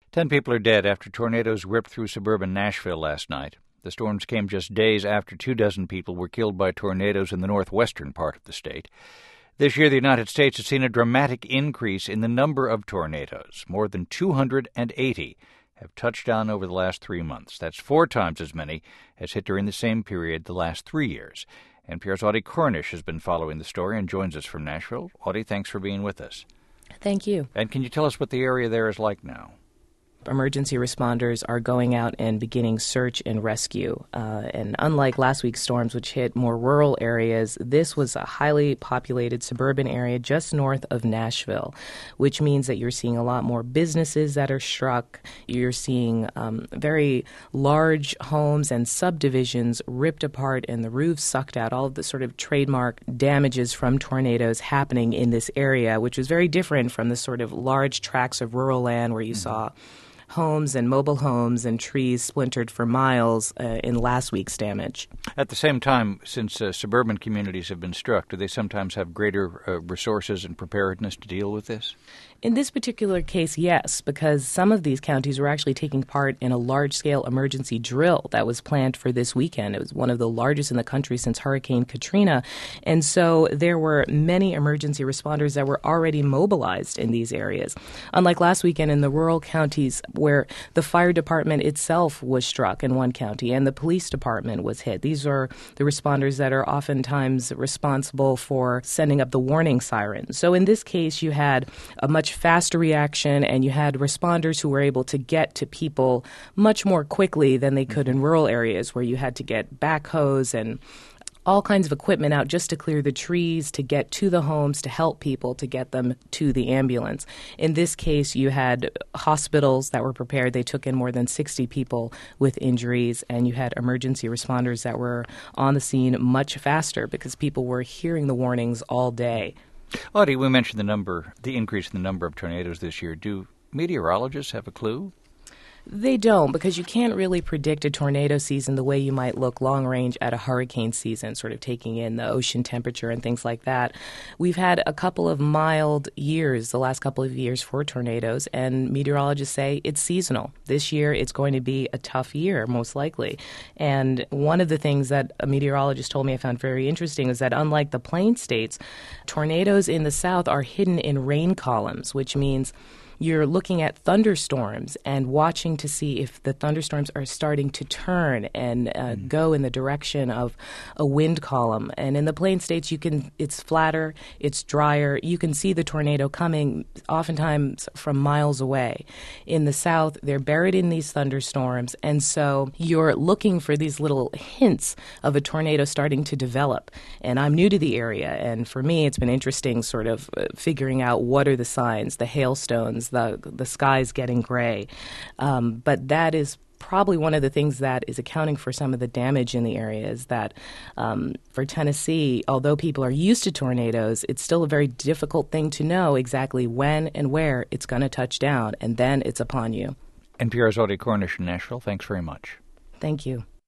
10 people are dead after tornadoes ripped through suburban Nashville last night. The storms came just days after 24 people were killed by tornadoes in the northwestern part of the state. This year, the United States has seen a dramatic increase in the number of tornadoes. More than 280 have touched down over the last 3 months. That's 4 times as many as hit during the same period the last 3 years. NPR's Audie Cornish has been following the story and joins us from Nashville. Audie, thanks for being with us. Thank you. And can you tell us what the area there is like now? Emergency responders are going out and beginning search and rescue. And unlike last week's storms, which hit more rural areas, this was a highly populated suburban area just north of Nashville, which means that you're seeing a lot more businesses that are struck. You're seeing very large homes and subdivisions ripped apart and the roofs sucked out, all of the sort of trademark damages from tornadoes happening in this area, which was very different from the sort of large tracts of rural land where you saw homes and mobile homes and trees splintered for miles in last week's damage. At the same time, since suburban communities have been struck, do they sometimes have greater resources and preparedness to deal with this? In this particular case, yes, because some of these counties were actually taking part in a large-scale emergency drill that was planned for this weekend. It was one of the largest in the country since Hurricane Katrina. And so there were many emergency responders that were already mobilized in these areas. Unlike last weekend in the rural counties where the fire department itself was struck in one county and the police department was hit. These are the responders that are oftentimes responsible for sending up the warning sirens. So in this case, you had a much faster reaction, and you had responders who were able to get to people much more quickly than they could in rural areas where you had to get backhoes and all kinds of equipment out just to clear the trees, to get to the homes, to help people, to get them to the ambulance. In this case, you had hospitals that were prepared. They took in more than 60 people with injuries, and you had emergency responders that were on the scene much faster because people were hearing the warnings all day. Audie, we mentioned the increase in the number of tornadoes this year. Do meteorologists have a clue? They don't, because you can't really predict a tornado season the way you might look long range at a hurricane season, sort of taking in the ocean temperature and things like that. We've had a couple of mild years, the last couple of years for tornadoes, and meteorologists say it's seasonal. This year it's going to be a tough year, most likely. And one of the things that a meteorologist told me I found very interesting is that unlike the plain states, tornadoes in the south are hidden in rain columns, which means you're looking at thunderstorms and watching to see if the thunderstorms are starting to turn and go in the direction of a wind column. And in the plain states, it's flatter, it's drier. You can see the tornado coming oftentimes from miles away. In the south, they're buried in these thunderstorms, and so you're looking for these little hints of a tornado starting to develop. And I'm new to the area, and for me, it's been interesting sort of figuring out what are the signs, the hailstones, the sky's getting gray. But that is probably one of the things that is accounting for some of the damage in the area is that for Tennessee, although people are used to tornadoes, it's still a very difficult thing to know exactly when and where it's going to touch down, and then it's upon you. NPR's Audie Cornish in Nashville, thanks very much. Thank you.